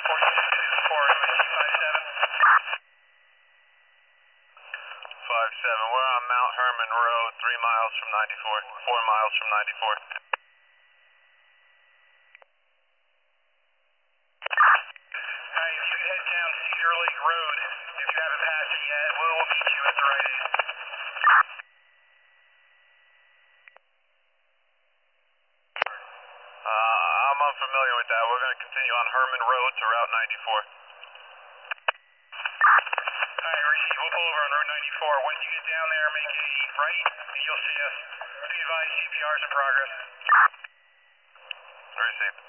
57, we're on Mount Herman Road, 3 miles from 94, 4 miles from 94. Alright, if you head down Cedar Lake Road, if you haven't passed it yet, we'll meet you at the Rite Aid. I'm unfamiliar with that. We're going to continue on Herman Road to Route 94. Alright, receive. We'll pull over on Route 94. When you get down there, make a right, and you'll see us. Be advised, CPR's in progress. Receive.